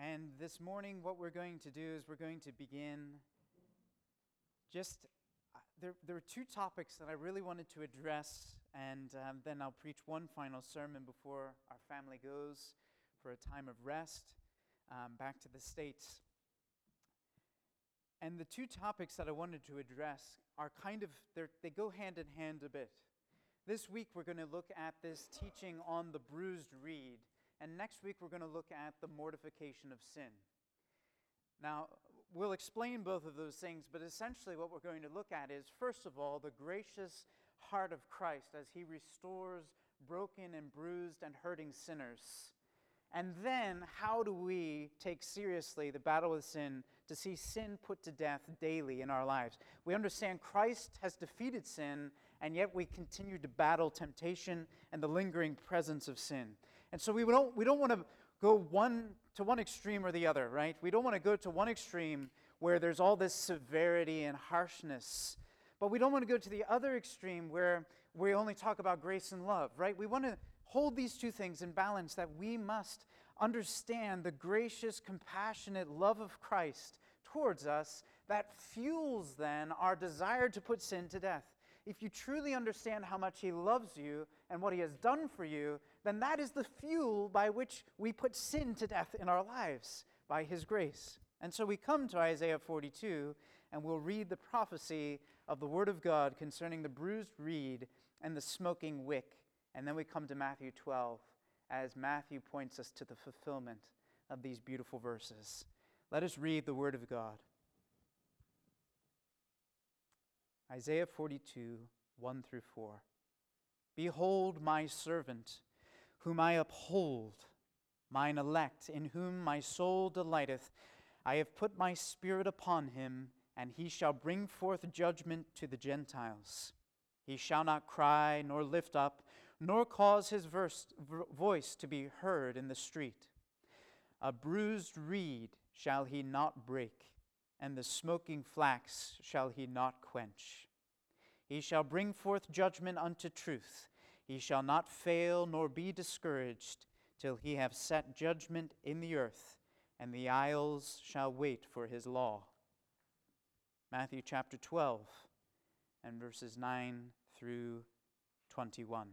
And this morning, what we're going to do is we're going to begin there are two topics that I really wanted to address, and then I'll preach one final sermon before our family goes for a time of rest back to the States. And the two topics that I wanted to address are they go hand in hand a bit. This week, we're going to look at this teaching on the bruised reed. And next week, we're going to look at the mortification of sin. Now, we'll explain both of those things, but essentially what we're going to look at is, first of all, the gracious heart of Christ as he restores broken and bruised and hurting sinners. And then, how do we take seriously the battle with sin to see sin put to death daily in our lives? We understand Christ has defeated sin, and yet we continue to battle temptation and the lingering presence of sin. And so we don't want to go to one extreme or the other, right? We don't want to go to one extreme where there's all this severity and harshness, but we don't want to go to the other extreme where we only talk about grace and love, right? We want to hold these two things in balance, that we must understand the gracious, compassionate love of Christ towards us that fuels then our desire to put sin to death. If you truly understand how much he loves you and what he has done for you, then that is the fuel by which we put sin to death in our lives, by his grace. And so we come to Isaiah 42, and we'll read the prophecy of the Word of God concerning the bruised reed and the smoking wick. And then we come to Matthew 12, as Matthew points us to the fulfillment of these beautiful verses. Let us read the Word of God. Isaiah 42, 1 through 4. Behold my servant, whom I uphold, mine elect, in whom my soul delighteth. I have put my spirit upon him, and he shall bring forth judgment to the Gentiles. He shall not cry, nor lift up, nor cause his voice to be heard in the street. A bruised reed shall he not break, and the smoking flax shall he not quench. He shall bring forth judgment unto truth. He shall not fail nor be discouraged till he have set judgment in the earth, and the isles shall wait for his law. Matthew chapter 12 and verses 9 through 21.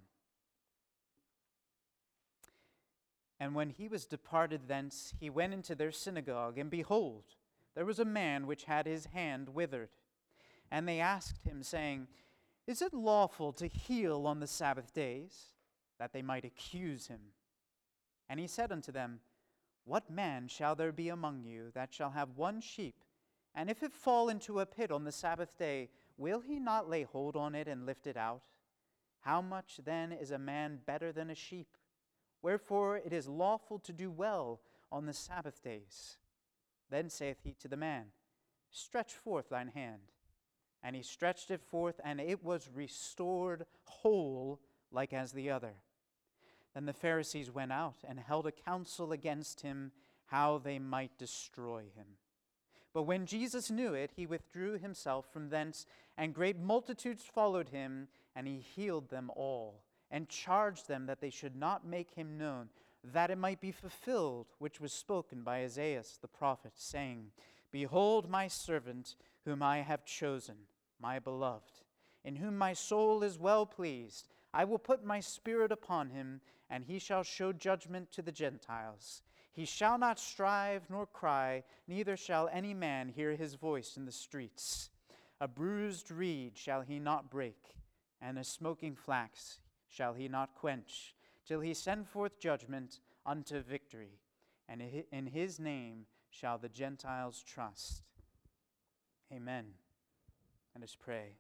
And when he was departed thence, he went into their synagogue, and behold, there was a man which had his hand withered. And they asked him, saying, Is it lawful to heal on the Sabbath days? That they might accuse him. And he said unto them, What man shall there be among you that shall have one sheep, and if it fall into a pit on the Sabbath day, will he not lay hold on it and lift it out? How much then is a man better than a sheep? Wherefore it is lawful to do well on the Sabbath days. Then saith he to the man, Stretch forth thine hand. And he stretched it forth, and it was restored whole like as the other. Then the Pharisees went out and held a council against him, how they might destroy him. But when Jesus knew it, he withdrew himself from thence, and great multitudes followed him, and he healed them all, and charged them that they should not make him known, that it might be fulfilled which was spoken by Isaiah the prophet, saying, Behold my servant, whom I have chosen, my beloved, in whom my soul is well pleased. I will put my spirit upon him, and he shall show judgment to the Gentiles. He shall not strive nor cry, neither shall any man hear his voice in the streets. A bruised reed shall he not break, and a smoking flax shall he not quench, till he send forth judgment unto victory, and in his name shall the Gentiles trust. Amen. Let us pray.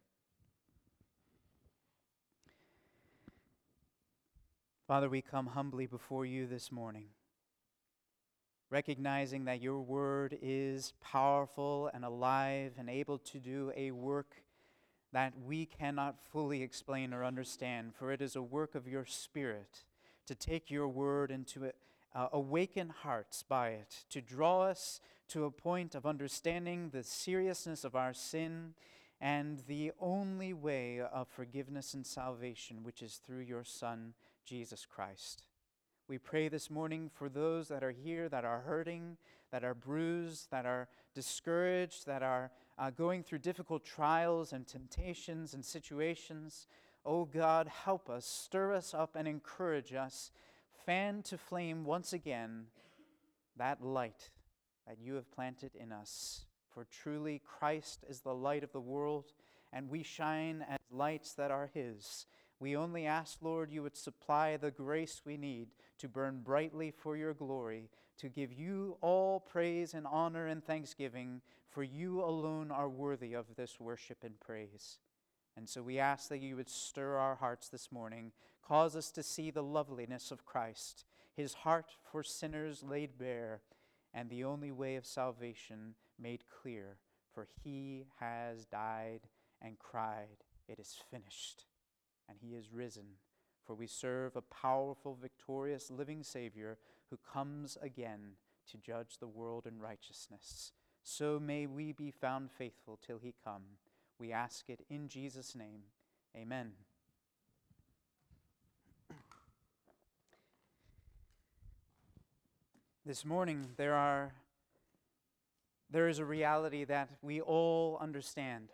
Father, we come humbly before you this morning, recognizing that your word is powerful and alive and able to do a work that we cannot fully explain or understand, for it is a work of your Spirit to take your word and to awaken hearts by it, to draw us to a point of understanding the seriousness of our sin and the only way of forgiveness and salvation, which is through your Son, Jesus Christ. We pray this morning for those that are here that are hurting, that are bruised, that are discouraged, that are going through difficult trials and temptations and situations. Oh God, help us, stir us up and encourage us. Fan to flame once again that light that you have planted in us. For truly Christ is the light of the world, and we shine as lights that are His. We only ask, Lord, you would supply the grace we need to burn brightly for your glory, to give you all praise and honor and thanksgiving, for you alone are worthy of this worship and praise. And so we ask that you would stir our hearts this morning, cause us to see the loveliness of Christ, His heart for sinners laid bare, and the only way of salvation made clear, for He has died and cried, "It is finished," and He is risen, for we serve a powerful, victorious, living Savior who comes again to judge the world in righteousness. So may we be found faithful till He come. We ask it in Jesus' name. Amen. This morning, there is a reality that we all understand.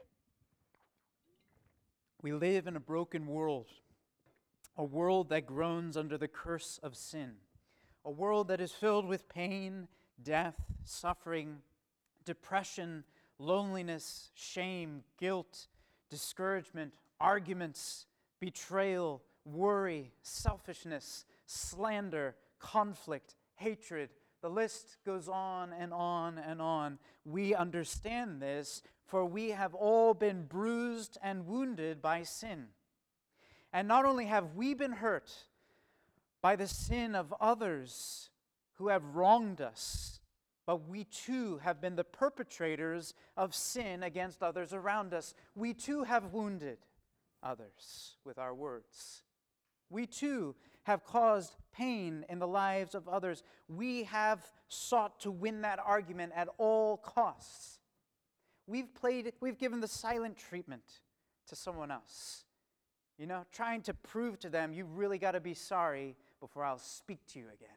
We live in a broken world, a world that groans under the curse of sin, a world that is filled with pain, death, suffering, depression, loneliness, shame, guilt, discouragement, arguments, betrayal, worry, selfishness, slander, conflict, hatred. The list goes on and on and on. We understand this, for we have all been bruised and wounded by sin. And not only have we been hurt by the sin of others who have wronged us, but we too have been the perpetrators of sin against others around us. We too have wounded others with our words. We too have caused pain in the lives of others. We have sought to win that argument at all costs. We've given the silent treatment to someone else. Trying to prove to them, you really got to be sorry before I'll speak to you again.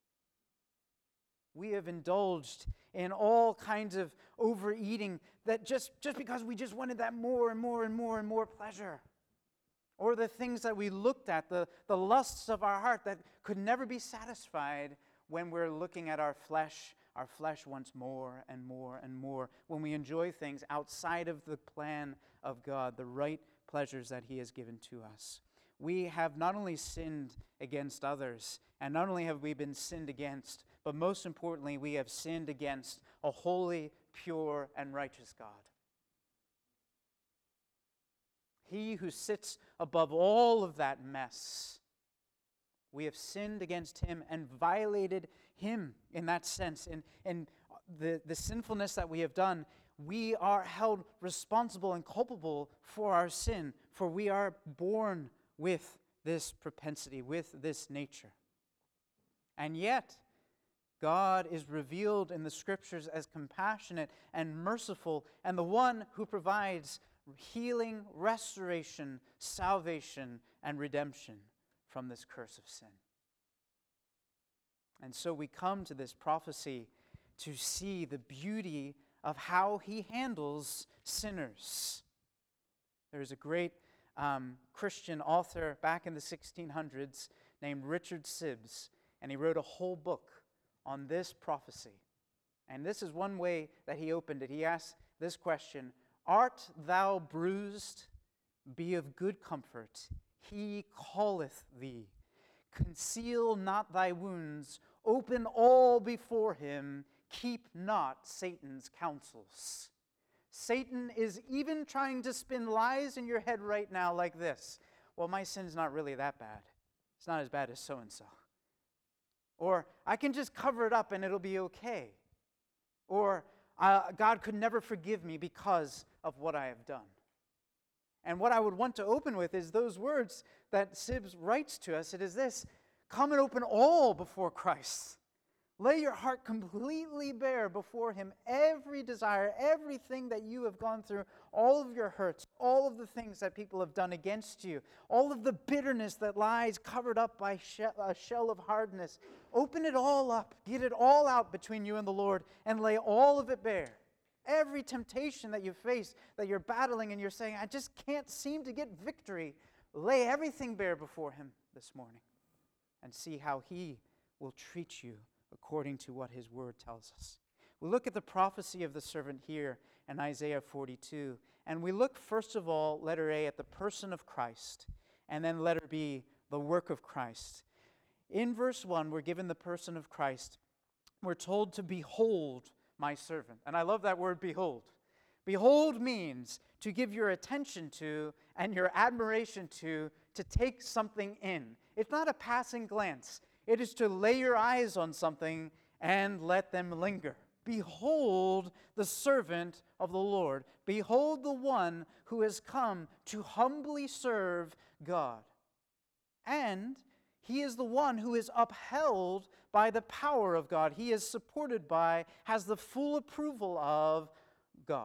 We have indulged in all kinds of overeating that just because we just wanted that more and more and more and more pleasure. Or the things that we looked at, the lusts of our heart that could never be satisfied when we're looking at our flesh. Our flesh wants more and more and more. When we enjoy things outside of the plan of God, the right pleasures that He has given to us. We have not only sinned against others, and not only have we been sinned against, but most importantly, we have sinned against a holy, pure, and righteous God. He who sits above all of that mess. We have sinned against Him and violated Him in that sense. In the sinfulness that we have done, we are held responsible and culpable for our sin, for we are born with this propensity, with this nature. And yet, God is revealed in the Scriptures as compassionate and merciful, and the one who provides healing, restoration, salvation, and redemption from this curse of sin. And so we come to this prophecy to see the beauty of how He handles sinners. There's a great Christian author back in the 1600s named Richard Sibbes, and he wrote a whole book on this prophecy. And this is one way that he opened it. He asked this question: "Art thou bruised? Be of good comfort. He calleth thee. Conceal not thy wounds. Open all before Him. Keep not Satan's counsels." Satan is even trying to spin lies in your head right now like this: "Well, my sin's not really that bad. It's not as bad as so-and-so." Or, "I can just cover it up and it'll be okay." Or, "God could never forgive me because of what I have done." And what I would want to open with is those words that Sibbes writes to us. It is this: come and open all before Christ. Lay your heart completely bare before him. Every desire, everything that you have gone through, all of your hurts, all of the things that people have done against you, all of the bitterness that lies covered up by a shell of hardness. Open it all up. Get it all out between you and the Lord and lay all of it bare. Every temptation that you face, that you're battling and you're saying, I just can't seem to get victory. Lay everything bare before him this morning and see how he will treat you according to what his word tells us. We look at the prophecy of the servant here in Isaiah 42, and we look first of all, letter A, at the person of Christ, and then letter B, the work of Christ. In verse 1, we're given the person of Christ. We're told to behold my servant. And I love that word, behold. Behold means to give your attention to and your admiration to take something in. It's not a passing glance. It is to lay your eyes on something and let them linger. Behold the servant of the Lord. Behold the one who has come to humbly serve God. And he is the one who is upheld by the power of God. He is supported by, has the full approval of God.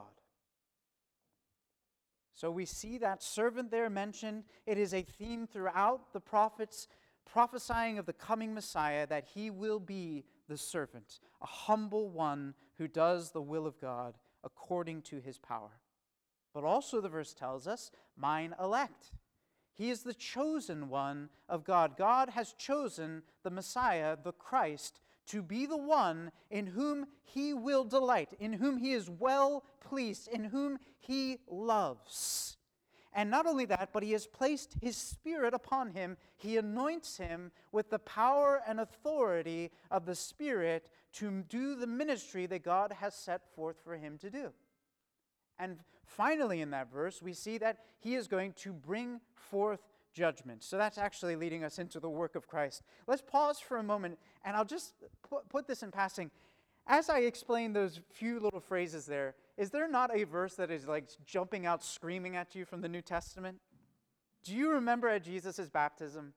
So we see that servant there mentioned. It is a theme throughout the prophets prophesying of the coming Messiah, that he will be the servant, a humble one who does the will of God according to his power. But also the verse tells us, mine elect. He is the chosen one of God. God has chosen the Messiah, the Christ, to be the one in whom he will delight, in whom he is well pleased, in whom he loves. And not only that, but he has placed his Spirit upon him. He anoints him with the power and authority of the Spirit to do the ministry that God has set forth for him to do. And finally in that verse, we see that he is going to bring forth judgment. So that's actually leading us into the work of Christ. Let's pause for a moment, and I'll just put this in passing. As I explain those few little phrases there, is there not a verse that is like jumping out, screaming at you from the New Testament? Do you remember at Jesus' baptism,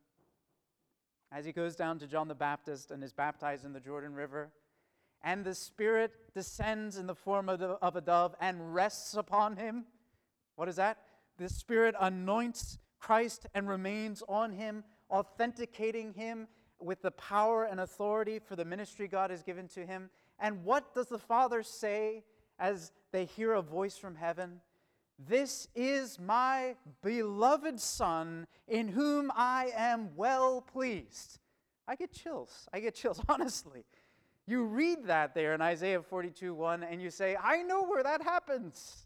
as he goes down to John the Baptist and is baptized in the Jordan River, and the Spirit descends in the form of a dove and rests upon him? What is that? The Spirit anoints Christ and remains on him, authenticating him with the power and authority for the ministry God has given to him. And what does the Father say as they hear a voice from heaven? This is my beloved Son, in whom I am well pleased. I get chills, honestly. You read that there in Isaiah 42:1, and you say, I know where that happens.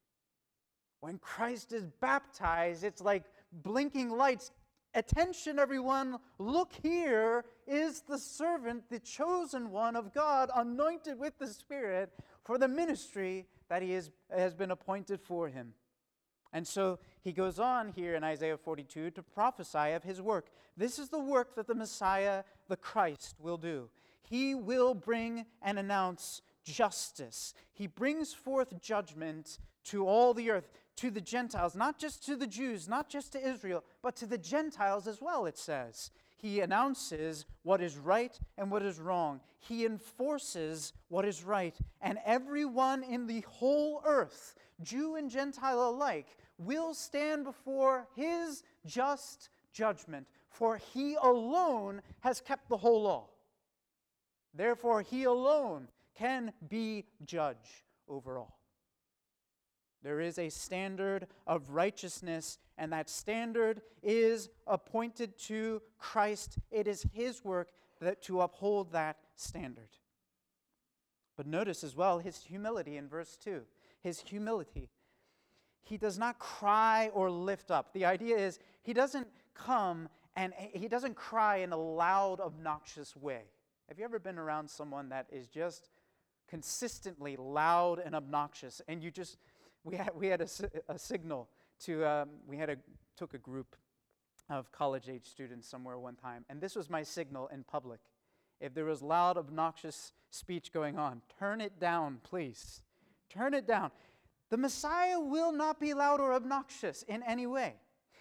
When Christ is baptized, it's like blinking lights. Attention, everyone, look, here is the servant, the chosen one of God, anointed with the Spirit for the ministry that he has been appointed for him. And so he goes on here in Isaiah 42 to prophesy of his work. This is the work that the Messiah, the Christ, will do. He will bring and announce justice. He brings forth judgment to all the earth, to the Gentiles, not just to the Jews, not just to Israel, but to the Gentiles as well, it says. He announces what is right and what is wrong. He enforces what is right. And everyone in the whole earth, Jew and Gentile alike, will stand before his just judgment, for he alone has kept the whole law. Therefore, he alone can be judge over all. There is a standard of righteousness, and that standard is appointed to Christ. It is his work to uphold that standard. But notice as well his humility in verse 2. His humility. He does not cry or lift up. The idea is he doesn't come and he doesn't cry in a loud, obnoxious way. Have you ever been around someone that is just consistently loud and obnoxious, and you just... We had a signal to, took a group of college-age students somewhere one time, and this was my signal in public. If there was loud, obnoxious speech going on, turn it down, please. Turn it down. The Messiah will not be loud or obnoxious in any way.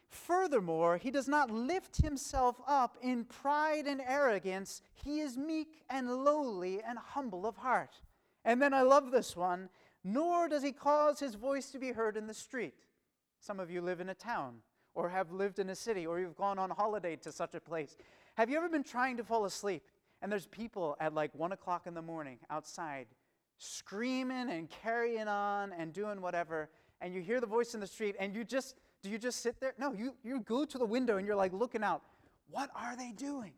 Furthermore, he does not lift himself up in pride and arrogance. He is meek and lowly and humble of heart. And then I love this one. Nor does he cause his voice to be heard in the street. Some of you live in a town or have lived in a city or you've gone on holiday to such a place. Have you ever been trying to fall asleep and there's people at like 1 o'clock in the morning outside screaming and carrying on and doing whatever, and you hear the voice in the street and do you just sit there? No, you go to the window and you're like looking out. What are they doing?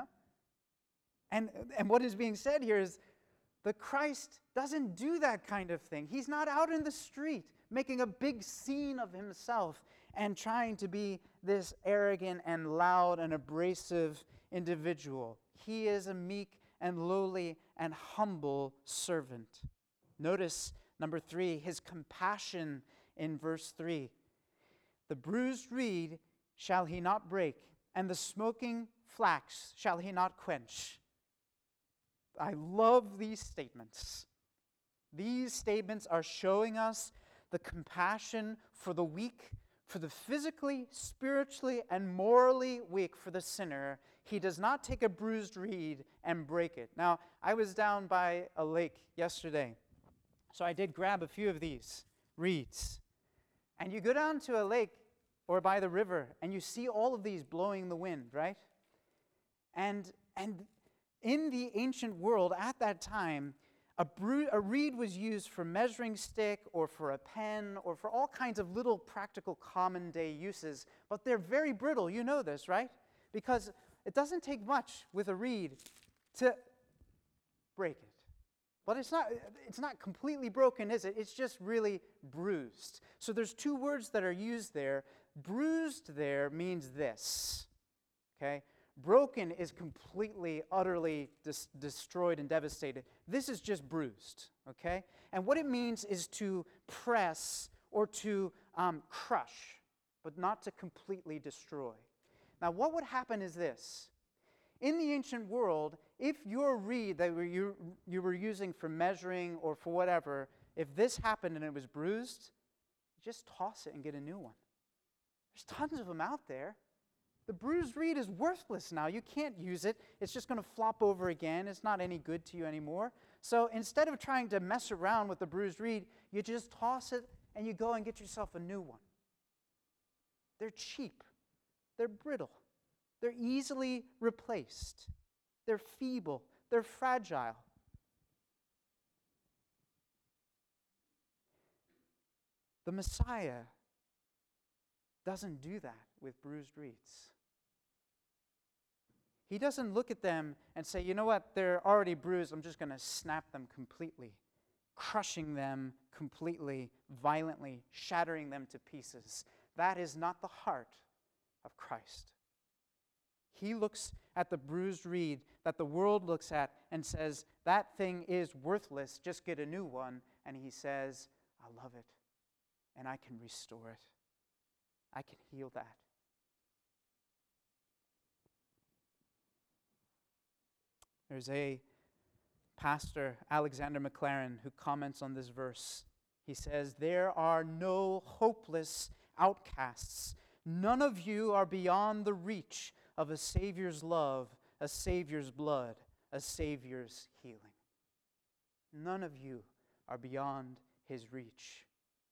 And what is being said here is that Christ doesn't do that kind of thing. He's not out in the street making a big scene of himself and trying to be this arrogant and loud and abrasive individual. He is a meek and lowly and humble servant. Notice, number 3, his compassion in verse 3. The bruised reed shall he not break, and the smoking flax shall he not quench. I love these statements. These statements are showing us the compassion for the weak, for the physically, spiritually, and morally weak, for the sinner. He does not take a bruised reed and break it. Now, I was down by a lake yesterday, so I did grab a few of these reeds. And you go down to a lake or by the river, and you see all of these blowing the wind, right? And in the ancient world at that time, a reed was used for measuring stick or for a pen or for all kinds of little practical common day uses, but they're very brittle. You know this, right? Because it doesn't take much with a reed to break it. But it's not completely broken, is it? It's just really bruised. So there's 2 words that are used there. Bruised there means this, okay? Broken is completely, utterly destroyed and devastated. This is just bruised, okay? And what it means is to press or to crush, but not to completely destroy. Now, what would happen is this. In the ancient world, if your reed that you were using for measuring or for whatever, if this happened and it was bruised, you just toss it and get a new one. There's tons of them out there. The bruised reed is worthless now. You can't use it. It's just going to flop over again. It's not any good to you anymore. So instead of trying to mess around with the bruised reed, you just toss it and you go and get yourself a new one. They're cheap. They're brittle. They're easily replaced. They're feeble. They're fragile. The Messiah doesn't do that with bruised reeds. He doesn't look at them and say, you know what, they're already bruised, I'm just going to snap them completely, crushing them completely, violently, shattering them to pieces. That is not the heart of Christ. He looks at the bruised reed that the world looks at and says, that thing is worthless, just get a new one. And he says, I love it, and I can restore it. I can heal that. There's a pastor, Alexander McLaren, who comments on this verse. He says, there are no hopeless outcasts. None of you are beyond the reach of a Savior's love, a Savior's blood, a Savior's healing. None of you are beyond his reach.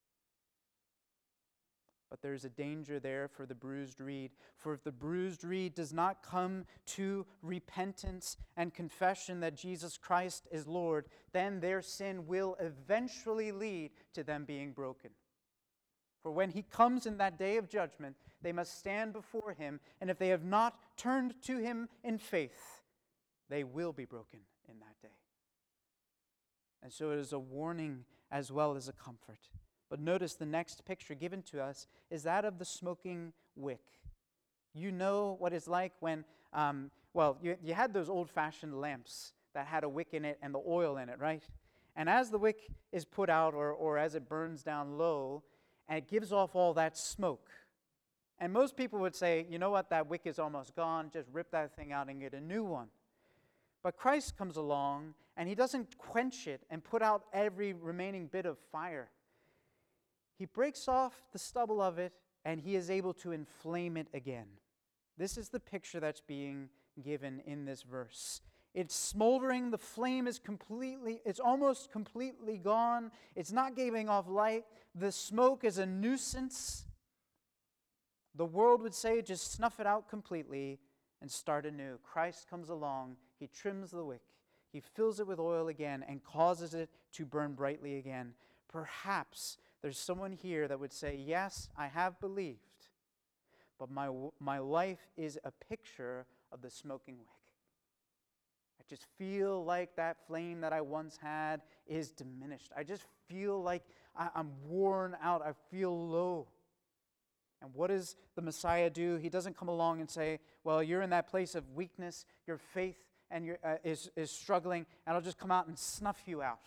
But there's a danger there for the bruised reed. For if the bruised reed does not come to repentance and confession that Jesus Christ is Lord, then their sin will eventually lead to them being broken. For when he comes in that day of judgment, they must stand before him, and if they have not turned to him in faith, they will be broken in that day. And so it is a warning as well as a comfort. But notice the next picture given to us is that of the smoking wick. You know what it's like when, you had those old-fashioned lamps that had a wick in it and the oil in it, right? And as the wick is put out or as it burns down low, and it gives off all that smoke. And most people would say, you know what, that wick is almost gone, just rip that thing out and get a new one. But Christ comes along, and he doesn't quench it and put out every remaining bit of fire. He breaks off the stubble of it, and he is able to inflame it again. This is the picture that's being given in this verse. It's smoldering, the flame is it's almost completely gone. It's not giving off light. The smoke is a nuisance. The world would say just snuff it out completely and start anew. Christ comes along, he trims the wick, he fills it with oil again and causes it to burn brightly again. Perhaps there's someone here that would say, yes, I have believed, but my life is a picture of the smoking wick. I just feel like that flame that I once had is diminished. I just feel like I'm worn out. I feel low. And what does the Messiah do? He doesn't come along and say, well, you're in that place of weakness, your faith and is struggling, and I'll just come out and snuff you out.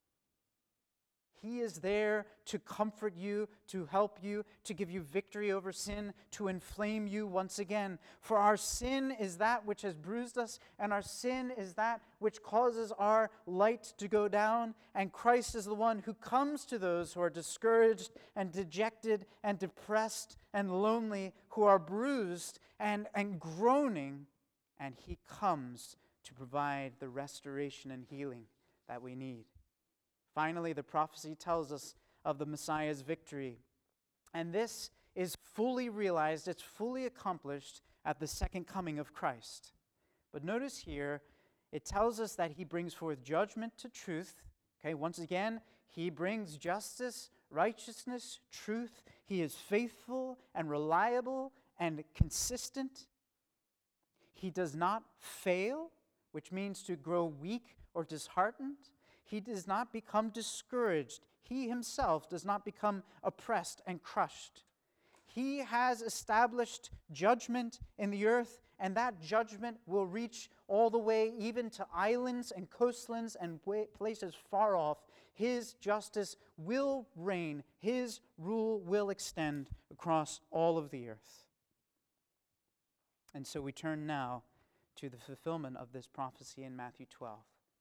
He is there to comfort you, to help you, to give you victory over sin, to inflame you once again. For our sin is that which has bruised us, and our sin is that which causes our light to go down. And Christ is the one who comes to those who are discouraged and dejected and depressed and lonely, who are bruised and groaning, and he comes to provide the restoration and healing that we need. Finally, the prophecy tells us of the Messiah's victory. And this is fully realized, it's fully accomplished at the second coming of Christ. But notice here, it tells us that he brings forth judgment to truth. Okay, once again, he brings justice, righteousness, truth. He is faithful and reliable and consistent. He does not fail, which means to grow weak or disheartened. He does not become discouraged. He himself does not become oppressed and crushed. He has established judgment in the earth, and that judgment will reach all the way even to islands and coastlands and places far off. His justice will reign. His rule will extend across all of the earth. And so we turn now to the fulfillment of this prophecy in Matthew 12.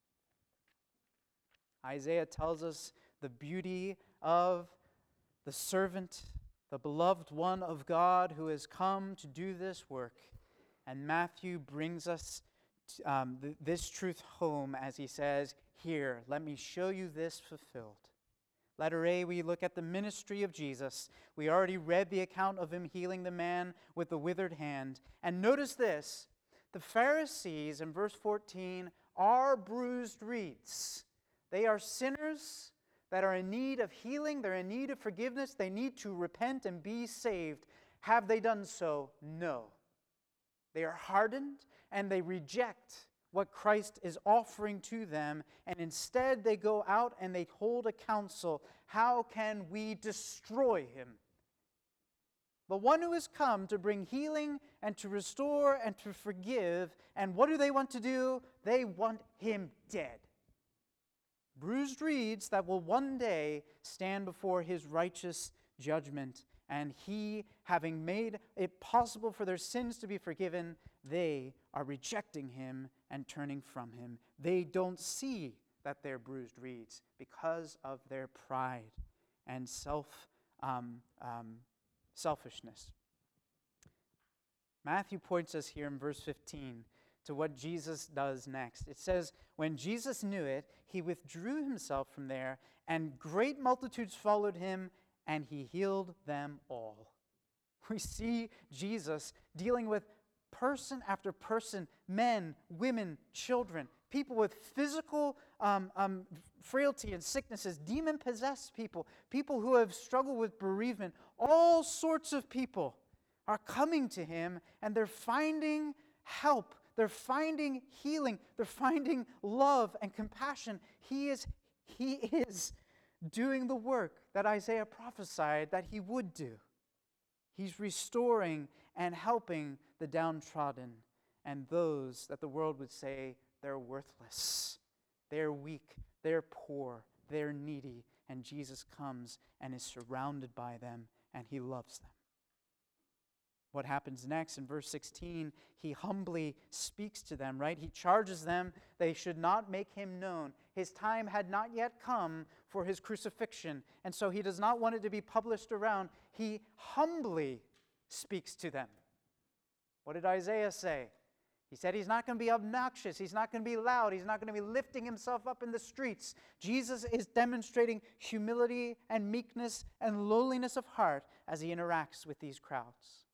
Isaiah tells us the beauty of the servant, the beloved one of God who has come to do this work. And Matthew brings us this truth home as he says, here, let me show you this fulfilled. Letter A, we look at the ministry of Jesus. We already read the account of him healing the man with the withered hand. And notice this, the Pharisees in verse 14 are bruised reeds. They are sinners that are in need of healing. They're in need of forgiveness. They need to repent and be saved. Have they done so? No. They are hardened and they reject what Christ is offering to them. And instead they go out and they hold a council. How can we destroy him? The one who has come to bring healing and to restore and to forgive. And what do they want to do? They want him dead. Bruised reeds that will one day stand before his righteous judgment. And he, having made it possible for their sins to be forgiven, they are rejecting him and turning from him. They don't see that they're bruised reeds because of their pride and selfishness. Matthew points us here in verse 15 to what Jesus does next. It says, when Jesus knew it, he withdrew himself from there, and great multitudes followed him, and he healed them all. We see Jesus dealing with person after person, men, women, children, people with physical frailty and sicknesses, demon-possessed people, people who have struggled with bereavement. All sorts of people are coming to him, and they're finding help. They're finding healing. They're finding love and compassion. He is doing the work that Isaiah prophesied that he would do. He's restoring and helping the downtrodden and those that the world would say they're worthless, they're weak, they're poor, they're needy. And Jesus comes and is surrounded by them, and he loves them. what happens next in verse 16, he humbly speaks to them, right? He charges them they should not make him known. His time had not yet come for his crucifixion, and so he does not want it to be published around. He humbly speaks to them. What did Isaiah say? He said he's not going to be obnoxious. He's not going to be loud. He's not going to be lifting himself up in the streets. Jesus is demonstrating humility and meekness and lowliness of heart as he interacts with these crowds.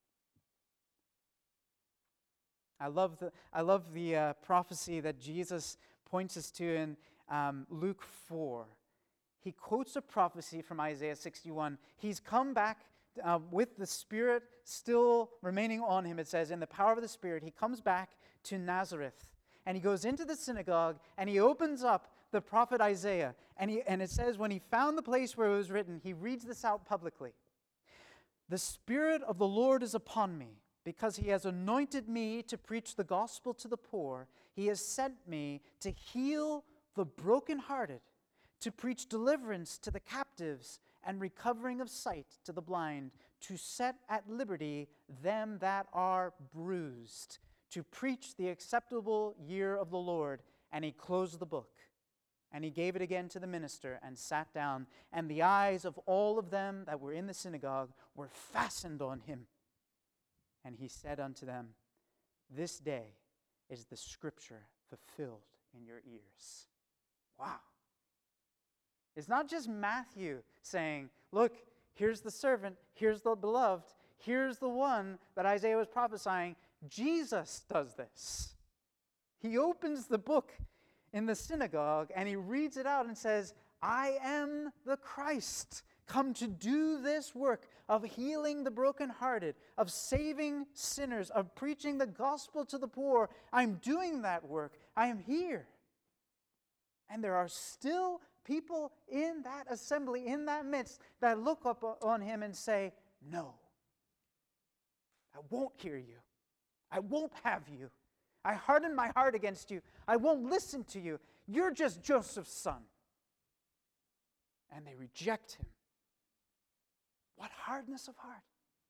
I love the prophecy that Jesus points us to in Luke 4. He quotes a prophecy from Isaiah 61. He's come back with the Spirit still remaining on him, it says, in the power of the Spirit. He comes back to Nazareth, and he goes into the synagogue, and he opens up the prophet Isaiah. And it says, when he found the place where it was written, he reads this out publicly. "The Spirit of the Lord is upon me, because he has anointed me to preach the gospel to the poor. He has sent me to heal the brokenhearted, to preach deliverance to the captives, and recovering of sight to the blind, to set at liberty them that are bruised, to preach the acceptable year of the Lord." And he closed the book, and he gave it again to the minister, and sat down. And the eyes of all of them that were in the synagogue were fastened on him. And he said unto them, "This day is the scripture fulfilled in your ears." Wow. It's not just Matthew saying, look, here's the servant, here's the beloved, here's the one that Isaiah was prophesying. Jesus does this. He opens the book in the synagogue and he reads it out and says, "I am the Christ, come to do this work of healing the brokenhearted, of saving sinners, of preaching the gospel to the poor. I'm doing that work. I am here." And there are still people in that assembly, in that midst, that look up on him and say, "No, I won't hear you. I won't have you. I harden my heart against you. I won't listen to you. You're just Joseph's son." And they reject him. What hardness of heart.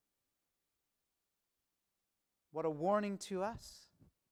What a warning to us.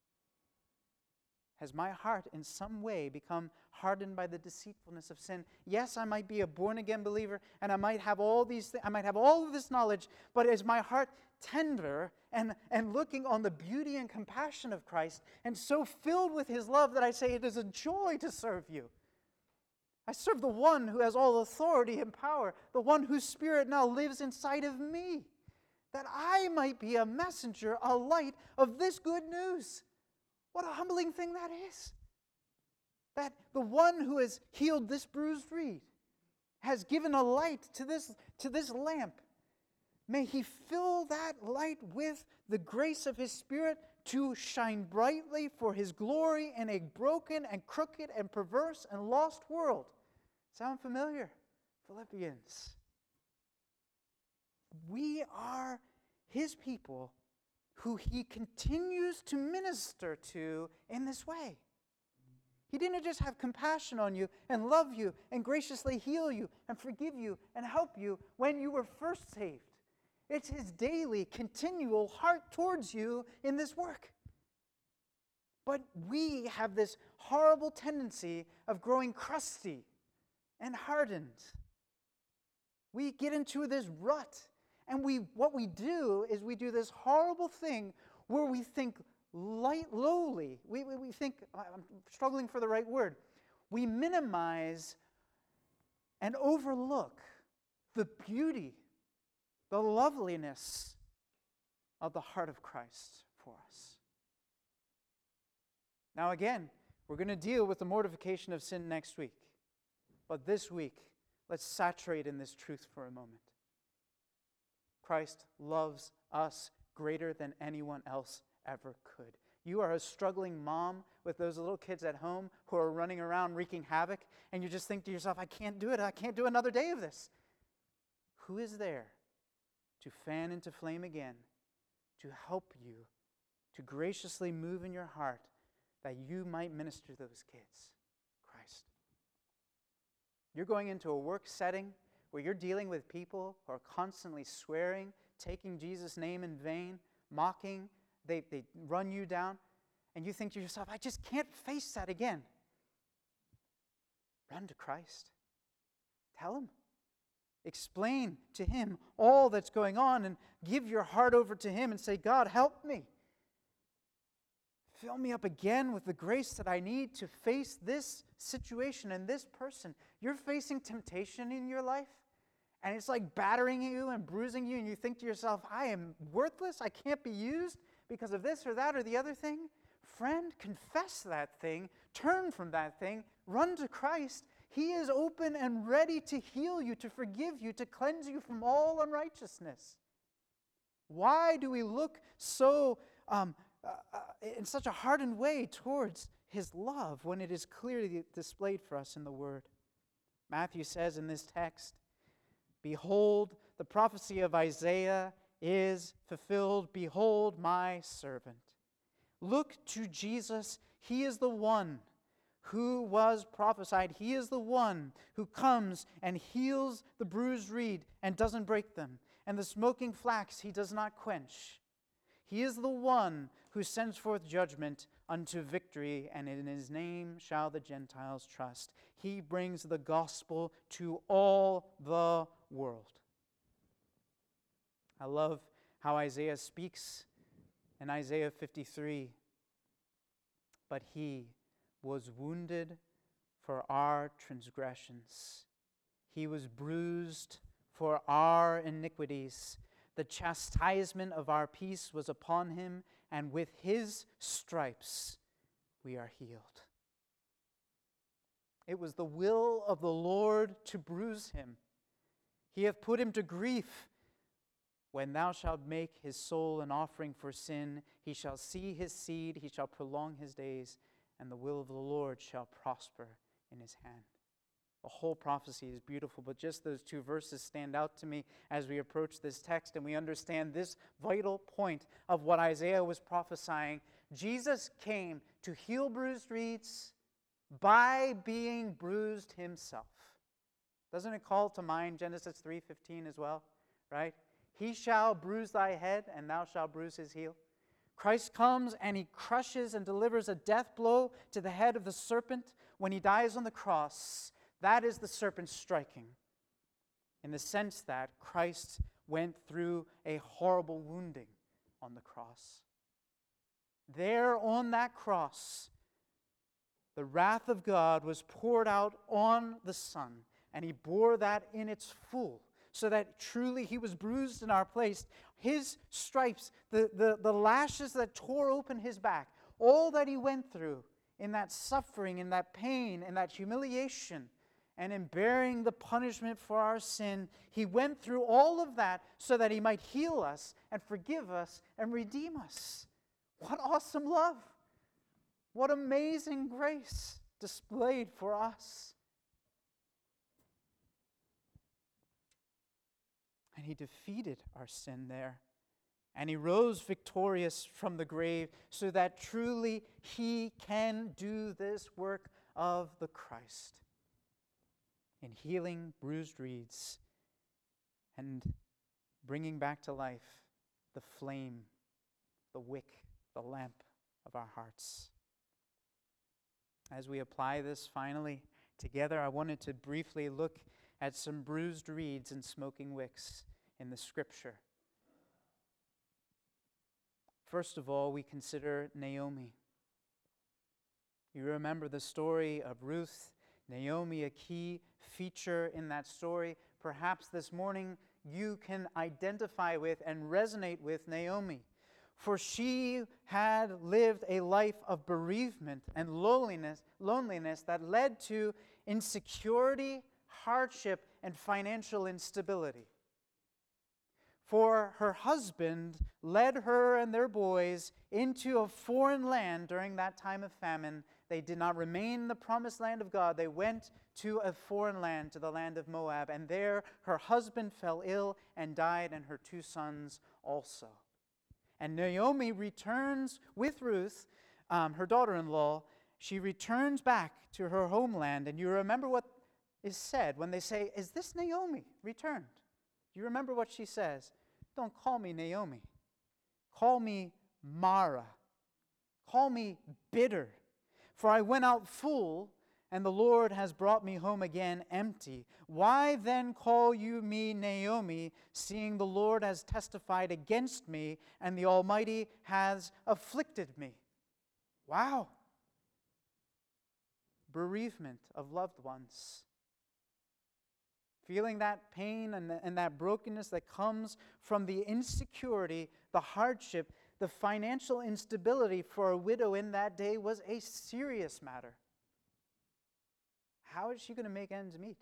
Has my heart in some way become hardened by the deceitfulness of sin? Yes, I might be a born-again believer, and I might have all these I might have all of this knowledge, but is my heart tender and looking on the beauty and compassion of Christ, and so filled with his love that I say, it is a joy to serve you? I serve the one who has all authority and power, the one whose Spirit now lives inside of me, that I might be a messenger, a light of this good news. What a humbling thing that is. That the one who has healed this bruised reed has given a light to this lamp. May he fill that light with the grace of his Spirit to shine brightly for his glory in a broken and crooked and perverse and lost world. Sound familiar? Philippians. We are his people who he continues to minister to in this way. He didn't just have compassion on you and love you and graciously heal you and forgive you and help you when you were first saved. It's his daily, continual heart towards you in this work. But we have this horrible tendency of growing crusty and hardened. We get into this rut, and what we do is we do this horrible thing where we think lowly. We think, I'm struggling for the right word. We minimize and overlook the beauty, the loveliness of the heart of Christ for us. Now again, we're going to deal with the mortification of sin next week. But this week, let's saturate in this truth for a moment. Christ loves us greater than anyone else ever could. You are a struggling mom with those little kids at home who are running around wreaking havoc, and you just think to yourself, I can't do it. I can't do another day of this. Who is there to fan into flame again, to help you, to graciously move in your heart that you might minister to those kids? Christ. You're going into a work setting where you're dealing with people who are constantly swearing, taking Jesus' name in vain. mocking, they run you down, and you think to yourself, I just can't face that again. Run to Christ. Tell him. Explain to him all that's going on and give your heart over to him and say, God, help me. Fill me up again with the grace that I need to face this situation and this person. You're facing temptation in your life, and it's like battering you and bruising you, and you think to yourself, I am worthless. I can't be used because of this or that or the other thing. Friend, confess that thing. Turn from that thing. Run to Christ. He is open and ready to heal you, to forgive you, to cleanse you from all unrighteousness. Why do we look so in such a hardened way towards his love when it is clearly displayed for us in the Word? Matthew says in this text, behold, the prophecy of Isaiah is fulfilled. Behold, my servant. Look to Jesus. He is the one who was prophesied. He is the one who comes and heals the bruised reed and doesn't break them, and the smoking flax he does not quench. He is the one who sends forth judgment unto victory, and in his name shall the Gentiles trust. He brings the gospel to all the world. I love how Isaiah speaks in Isaiah 53. But he was wounded for our transgressions. He was bruised for our iniquities. The chastisement of our peace was upon him, and with his stripes we are healed. It was the will of the Lord to bruise him. He hath put him to grief. When thou shalt make his soul an offering for sin, he shall see his seed, he shall prolong his days, and the will of the Lord shall prosper in his hand. The whole prophecy is beautiful, but just those two verses stand out to me as we approach this text and we understand this vital point of what Isaiah was prophesying. Jesus came to heal bruised reeds by being bruised himself. Doesn't it call to mind Genesis 3:15 as well, right? He shall bruise thy head, and thou shalt bruise his heel. Christ comes and he crushes and delivers a death blow to the head of the serpent when he dies on the cross. That is the serpent striking, in the sense that Christ went through a horrible wounding on the cross. There on that cross, the wrath of God was poured out on the Son, and he bore that in its full, so that truly he was bruised in our place. His stripes, the lashes that tore open his back, all that he went through in that suffering, in that pain, in that humiliation, and in bearing the punishment for our sin, he went through all of that so that he might heal us and forgive us and redeem us. What awesome love! What amazing grace displayed for us. And he defeated our sin there. And he rose victorious from the grave so that truly he can do this work of the Christ in healing bruised reeds and bringing back to life the flame, the wick, the lamp of our hearts. As we apply this finally together, I wanted to briefly look at some bruised reeds and smoking wicks in the Scripture. First of all, we consider Naomi. You remember the story of Ruth, Naomi, a key feature in that story. Perhaps this morning you can identify with and resonate with Naomi, for she had lived a life of bereavement and loneliness that led to insecurity, hardship, and financial instability. For her husband led her and their boys into a foreign land during that time of famine. They did not remain in the promised land of God. They went to a foreign land, to the land of Moab, and there her husband fell ill and died, and her 2 sons also. And Naomi returns with Ruth, her daughter-in-law. She returns back to her homeland, and you remember what is said when they say, "Is this Naomi returned?" Do you remember what she says? "Don't call me Naomi. Call me Mara. Call me bitter. For I went out full, and the Lord has brought me home again empty. Why then call you me Naomi, seeing the Lord has testified against me, and the Almighty has afflicted me? Wow. Bereavement of loved ones. Feeling that pain and that brokenness that comes from the insecurity, the hardship, the financial instability for a widow in that day was a serious matter. How is she going to make ends meet?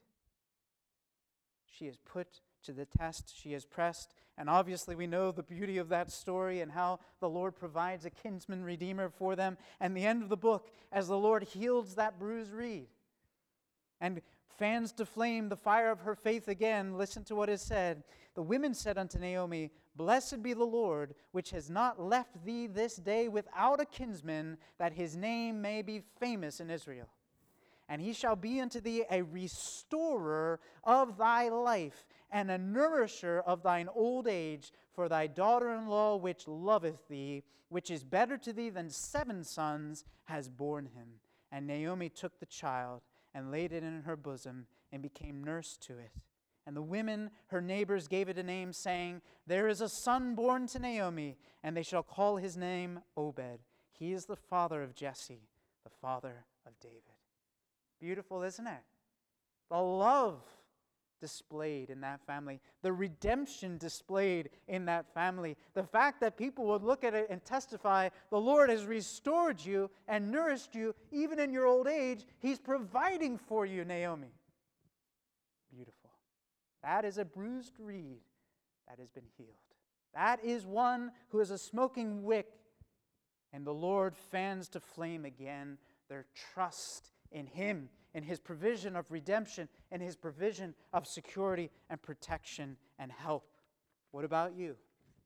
She is put to the test. She is pressed. And obviously we know the beauty of that story and how the Lord provides a kinsman redeemer for them. And the end of the book, as the Lord heals that bruised reed and fans to flame the fire of her faith again, listen to what is said. The women said unto Naomi, Blessed be the Lord, which has not left thee this day without a kinsman, that his name may be famous in Israel. And he shall be unto thee a restorer of thy life, and a nourisher of thine old age, for thy daughter-in-law which loveth thee, which is better to thee than 7 sons, has borne him. And Naomi took the child, and laid it in her bosom, and became nurse to it. And the women, her neighbors, gave it a name, saying, There is a son born to Naomi, and they shall call his name Obed. He is the father of Jesse, the father of David. Beautiful, isn't it? The love displayed in that family, the redemption displayed in that family, the fact that people would look at it and testify, the Lord has restored you and nourished you even in your old age. He's providing for you, Naomi. Beautiful. That is a bruised reed that has been healed. That is one who is a smoking wick, and the Lord fans to flame again their trust in Him, in His provision of redemption, in His provision of security and protection and help. What about you?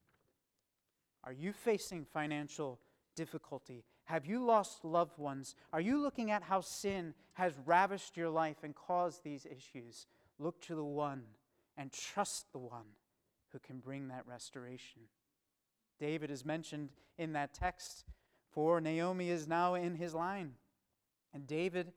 Are you facing financial difficulty? Have you lost loved ones? Are you looking at how sin has ravished your life and caused these issues? Look to the one and trust the one who can bring that restoration. David is mentioned in that text, for Naomi is now in his line. And David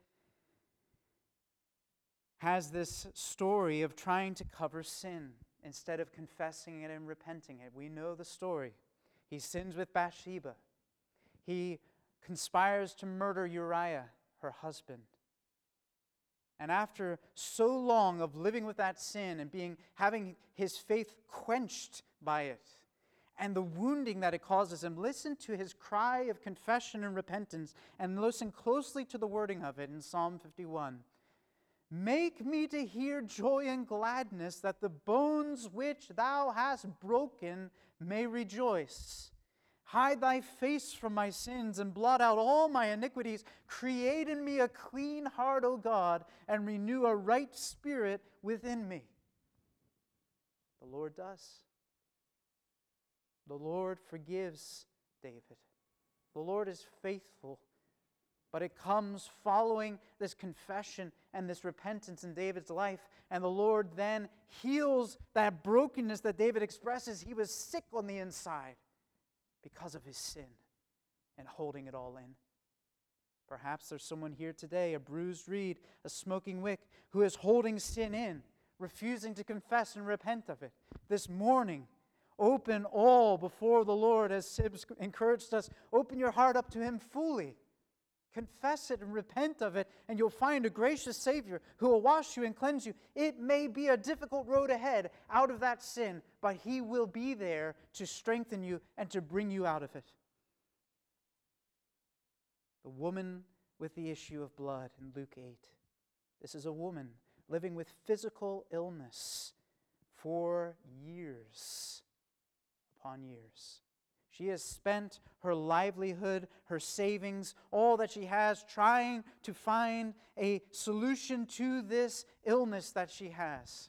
has this story of trying to cover sin instead of confessing it and repenting it. We know the story. He sins with Bathsheba. He conspires to murder Uriah, her husband. And after so long of living with that sin and having his faith quenched by it, and the wounding that it causes him, listen to his cry of confession and repentance, and listen closely to the wording of it in Psalm 51. Make me to hear joy and gladness, that the bones which thou hast broken may rejoice. Hide thy face from my sins and blot out all my iniquities. Create in me a clean heart, O God, and renew a right spirit within me. The Lord does. The Lord forgives David. The Lord is faithful. But it comes following this confession and this repentance in David's life. And the Lord then heals that brokenness that David expresses. He was sick on the inside because of his sin and holding it all in. Perhaps there's someone here today, a bruised reed, a smoking wick, who is holding sin in, refusing to confess and repent of it. This morning, open all before the Lord, as Sibs encouraged us. Open your heart up to Him fully. Confess it and repent of it, and you'll find a gracious Savior who will wash you and cleanse you. It may be a difficult road ahead out of that sin, but He will be there to strengthen you and to bring you out of it. The woman with the issue of blood in Luke 8. This is a woman living with physical illness for years upon years. She has spent her livelihood, her savings, all that she has, trying to find a solution to this illness that she has.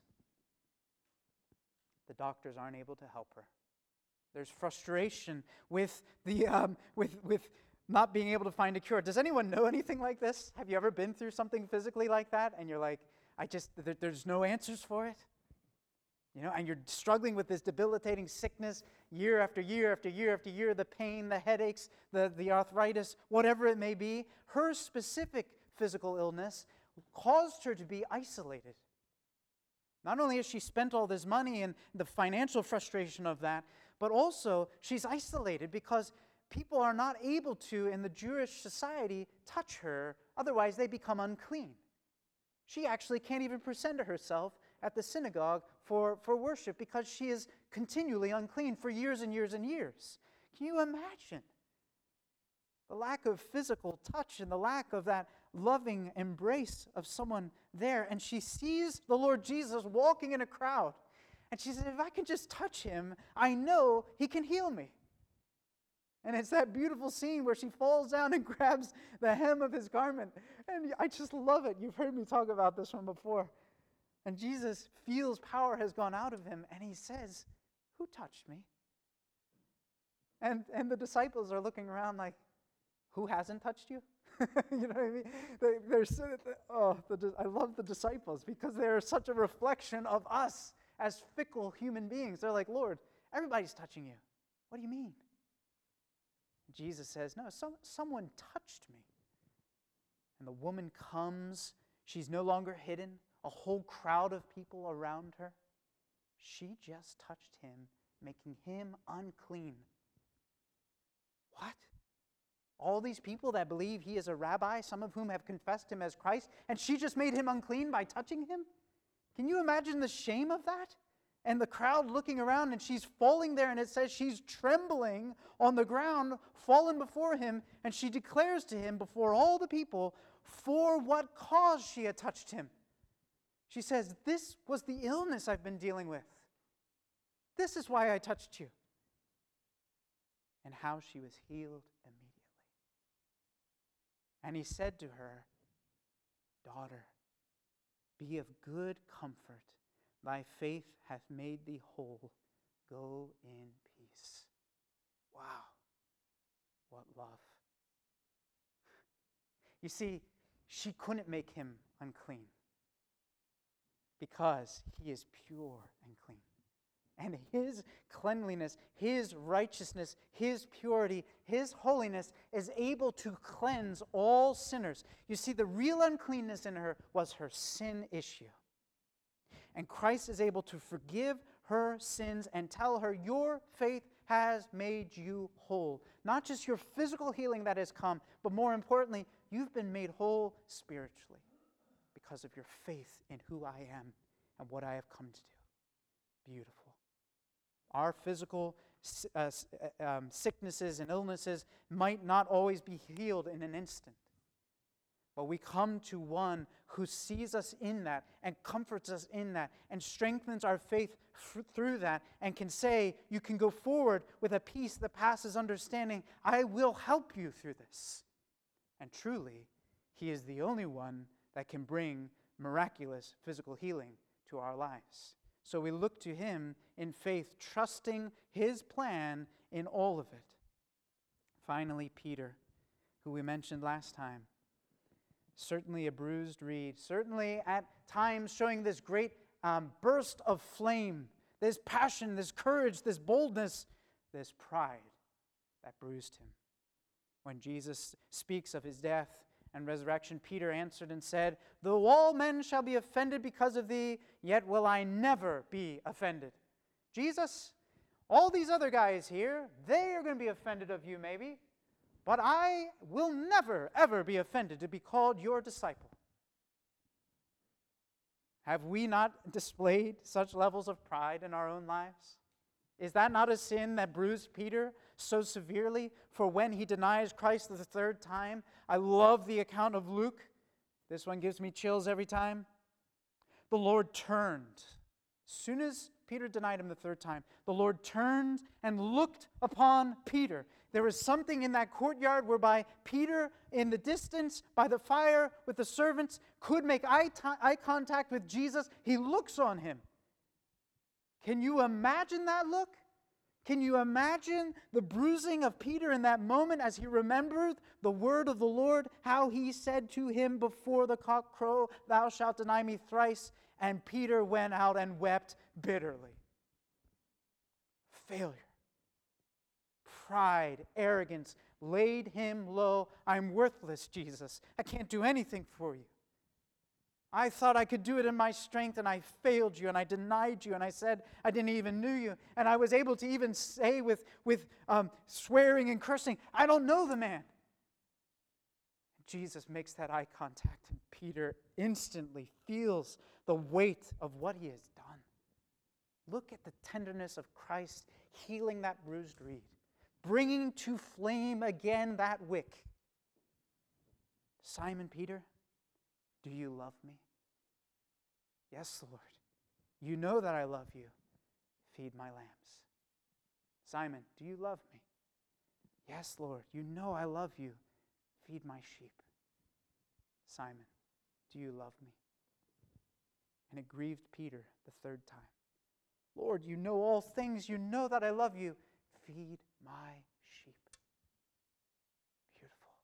The doctors aren't able to help her. There's frustration with with not being able to find a cure. Does anyone know anything like this? Have you ever been through something physically like that, and you're like, there's no answers for it? and you're struggling with this debilitating sickness year after year after year after year, the pain, the headaches, the arthritis, whatever it may be, her specific physical illness caused her to be isolated. Not only has she spent all this money and the financial frustration of that, but also she's isolated because people are not able to, in the Jewish society, touch her. Otherwise, they become unclean. She actually can't even present herself at the synagogue for worship because she is continually unclean for years and years and years. Can you imagine the lack of physical touch and the lack of that loving embrace of someone there? And she sees the Lord Jesus walking in a crowd. And she said, if I can just touch him, I know he can heal me. And it's that beautiful scene where she falls down and grabs the hem of his garment. And I just love it. You've heard me talk about this one before. And Jesus feels power has gone out of him, and he says, who touched me? And the disciples are looking around like, who hasn't touched you? You know what I mean? I love the disciples because they're such a reflection of us as fickle human beings. They're like, Lord, everybody's touching you. What do you mean? Jesus says, no, someone touched me. And the woman comes. She's no longer hidden. A whole crowd of people around her. She just touched him, making him unclean. What? All these people that believe he is a rabbi, some of whom have confessed him as Christ, and she just made him unclean by touching him? Can you imagine the shame of that? And the crowd looking around, and she's falling there, and it says she's trembling on the ground, fallen before him, and she declares to him before all the people for what cause she had touched him. She says, this was the illness I've been dealing with. This is why I touched you. And how she was healed immediately. And he said to her, daughter, be of good comfort. Thy faith hath made thee whole. Go in peace. Wow. What love. You see, she couldn't make him unclean because he is pure and clean. And his cleanliness, his righteousness, his purity, his holiness is able to cleanse all sinners. You see, the real uncleanness in her was her sin issue. And Christ is able to forgive her sins and tell her, your faith has made you whole. Not just your physical healing that has come, but more importantly, you've been made whole spiritually because of your faith in who I am and what I have come to do. Beautiful. Our physical sicknesses and illnesses might not always be healed in an instant. But we come to one who sees us in that and comforts us in that and strengthens our faith through that and can say, you can go forward with a peace that passes understanding. I will help you through this. And truly, he is the only one that can bring miraculous physical healing to our lives. So we look to him in faith, trusting his plan in all of it. Finally, Peter, who we mentioned last time, certainly a bruised reed, certainly at times showing this great burst of flame, this passion, this courage, this boldness, this pride that bruised him. When Jesus speaks of his death and resurrection, Peter answered and said, though all men shall be offended because of thee, yet will I never be offended. Jesus, all these other guys here, they are going to be offended of you maybe, but I will never, ever be offended to be called your disciple. Have we not displayed such levels of pride in our own lives? Is that not a sin that bruised Peter so severely for when he denies Christ the third time? I love the account of Luke. This one gives me chills every time. The Lord turned. As soon as Peter denied him the third time, the Lord turned and looked upon Peter. There was something in that courtyard whereby Peter, in the distance, by the fire with the servants, could make eye contact with Jesus. He looks on him. Can you imagine that look? Can you imagine the bruising of Peter in that moment as he remembered the word of the Lord, how he said to him before the cock crow, thou shalt deny me thrice, and Peter went out and wept bitterly. Failure, pride, arrogance laid him low. I'm worthless, Jesus. I can't do anything for you. I thought I could do it in my strength, and I failed you, and I denied you, and I said I didn't even know you, and I was able to even say with swearing and cursing, I don't know the man. Jesus makes that eye contact, and Peter instantly feels the weight of what he has done. Look at the tenderness of Christ healing that bruised reed, bringing to flame again that wick. Simon Peter, do you love me? Yes, Lord. You know that I love you. Feed my lambs. Simon, do you love me? Yes, Lord. You know I love you. Feed my sheep. Simon, do you love me? And it grieved Peter the third time. Lord, you know all things. You know that I love you. Feed my sheep. Beautiful.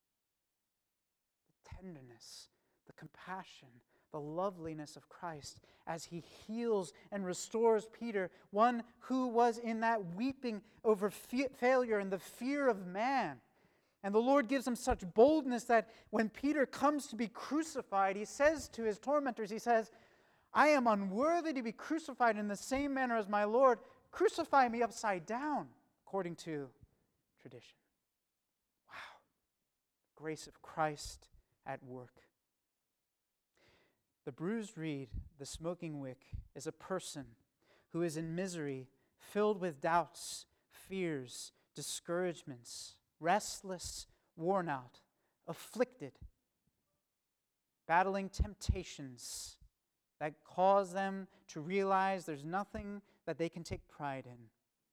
The tenderness, the compassion, the loveliness of Christ as he heals and restores Peter, one who was in that weeping over failure and the fear of man. And the Lord gives him such boldness that when Peter comes to be crucified, he says to his tormentors, he says, I am unworthy to be crucified in the same manner as my Lord. Crucify me upside down, according to tradition. Wow. Grace of Christ at work. The bruised reed, the smoking wick, is a person who is in misery, filled with doubts, fears, discouragements, restless, worn out, afflicted, battling temptations that cause them to realize there's nothing that they can take pride in.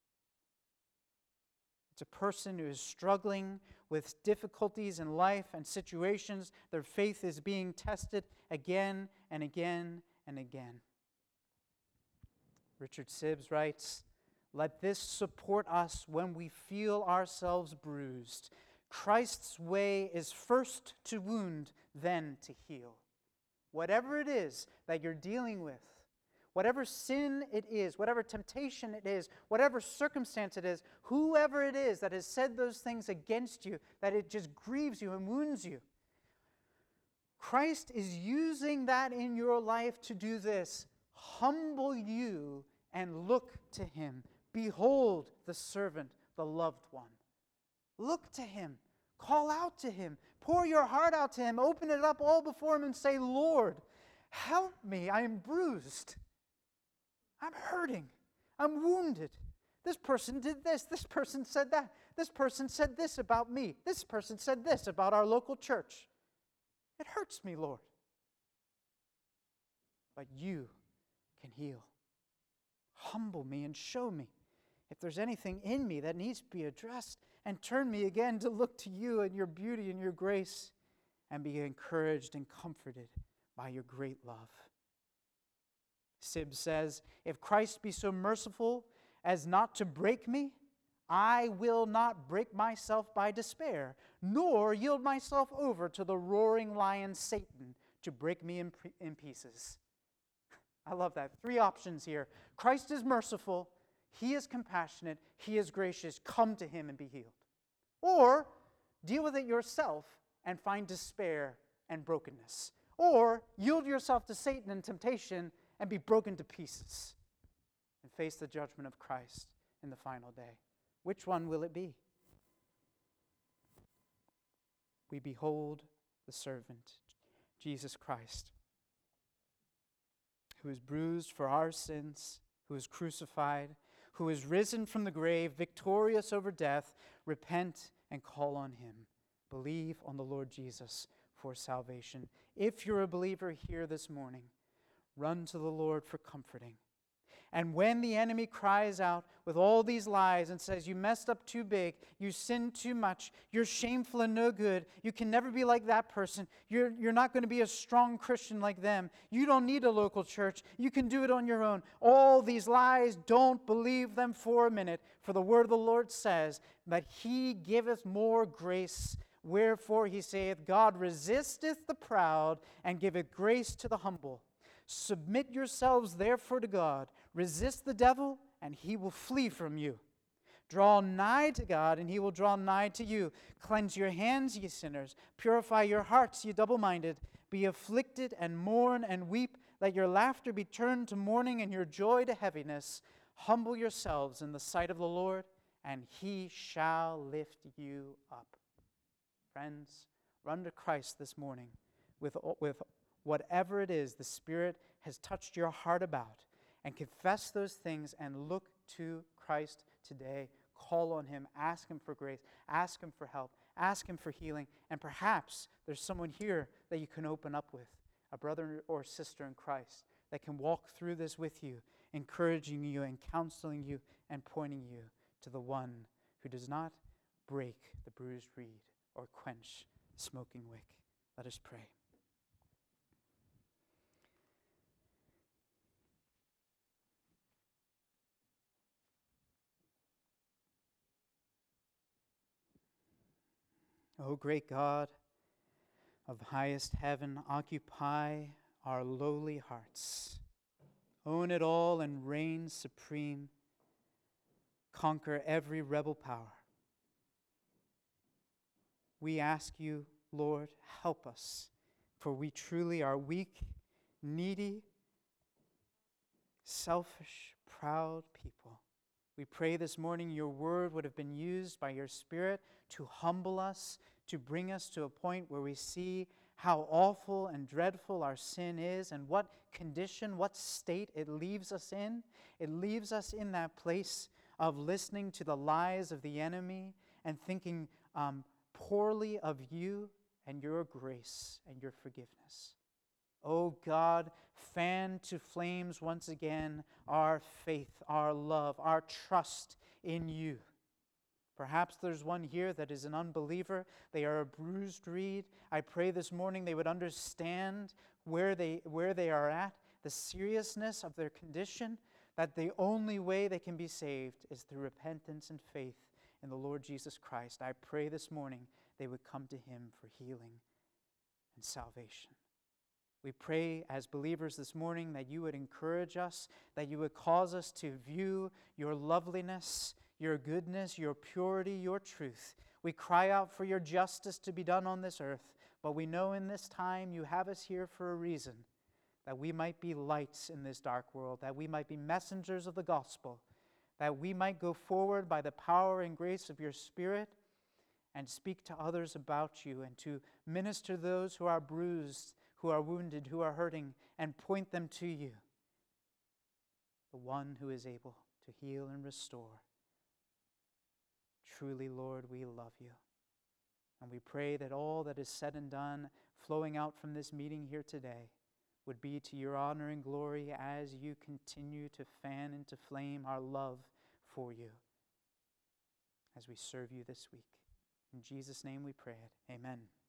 It's a person who is struggling with difficulties in life and situations. Their faith is being tested again and again and again. Richard Sibbes writes, let this support us when we feel ourselves bruised. Christ's way is first to wound, then to heal. Whatever it is that you're dealing with, whatever sin it is, whatever temptation it is, whatever circumstance it is, whoever it is that has said those things against you, that it just grieves you and wounds you, Christ is using that in your life to do this. Humble you and look to him. Behold the servant, the loved one. Look to him. Call out to him. Pour your heart out to him. Open it up all before him and say, Lord, help me. I am bruised. I'm hurting. I'm wounded. This person did this. This person said that. This person said this about me. This person said this about our local church. It hurts me, Lord. But you can heal. Humble me and show me if there's anything in me that needs to be addressed, and turn me again to look to you and your beauty and your grace and be encouraged and comforted by your great love. Sibbes says, if Christ be so merciful as not to break me, I will not break myself by despair, nor yield myself over to the roaring lion Satan to break me in pieces. I love that. 3 options here. Christ is merciful. He is compassionate. He is gracious. Come to him and be healed. Or deal with it yourself and find despair and brokenness. Or yield yourself to Satan and temptation and be broken to pieces and face the judgment of Christ in the final day. Which one will it be? We behold the servant, Jesus Christ, who is bruised for our sins, who is crucified, who is risen from the grave, victorious over death. Repent and call on him. Believe on the Lord Jesus for salvation. If you're a believer here this morning, run to the Lord for comforting. And when the enemy cries out with all these lies and says, you messed up too big, you sinned too much, you're shameful and no good, you can never be like that person, you're not going to be a strong Christian like them, you don't need a local church, you can do it on your own. All these lies, don't believe them for a minute, for the word of the Lord says that he giveth more grace. Wherefore he saith, God resisteth the proud and giveth grace to the humble. Submit yourselves therefore to God. Resist the devil, and he will flee from you. Draw nigh to God, and he will draw nigh to you. Cleanse your hands, ye sinners. Purify your hearts, ye double-minded. Be afflicted, and mourn, and weep. Let your laughter be turned to mourning, and your joy to heaviness. Humble yourselves in the sight of the Lord, and he shall lift you up. Friends, run to Christ this morning with whatever it is the Spirit has touched your heart about, and confess those things and look to Christ today. Call on him, ask him for grace, ask him for help, ask him for healing, and perhaps there's someone here that you can open up with, a brother or sister in Christ that can walk through this with you, encouraging you and counseling you and pointing you to the one who does not break the bruised reed or quench the smoking wick. Let us pray. O great God of highest heaven, occupy our lowly hearts. Own it all and reign supreme. Conquer every rebel power. We ask you, Lord, help us, for we truly are weak, needy, selfish, proud people. We pray this morning your word would have been used by your Spirit to humble us, to bring us to a point where we see how awful and dreadful our sin is and what condition, what state it leaves us in. It leaves us in that place of listening to the lies of the enemy and thinking poorly of you and your grace and your forgiveness. Oh God, fan to flames once again our faith, our love, our trust in you. Perhaps there's one here that is an unbeliever. They are a bruised reed. I pray this morning they would understand where they are at, the seriousness of their condition, that the only way they can be saved is through repentance and faith in the Lord Jesus Christ. I pray this morning they would come to him for healing and salvation. We pray as believers this morning that you would encourage us, that you would cause us to view your loveliness, your goodness, your purity, your truth. We cry out for your justice to be done on this earth, but we know in this time you have us here for a reason, that we might be lights in this dark world, that we might be messengers of the gospel, that we might go forward by the power and grace of your Spirit and speak to others about you and to minister to those who are bruised, who are wounded, who are hurting, and point them to you, the one who is able to heal and restore. Truly, Lord, we love you. And we pray that all that is said and done, flowing out from this meeting here today, would be to your honor and glory as you continue to fan into flame our love for you as we serve you this week. In Jesus' name we pray it. Amen.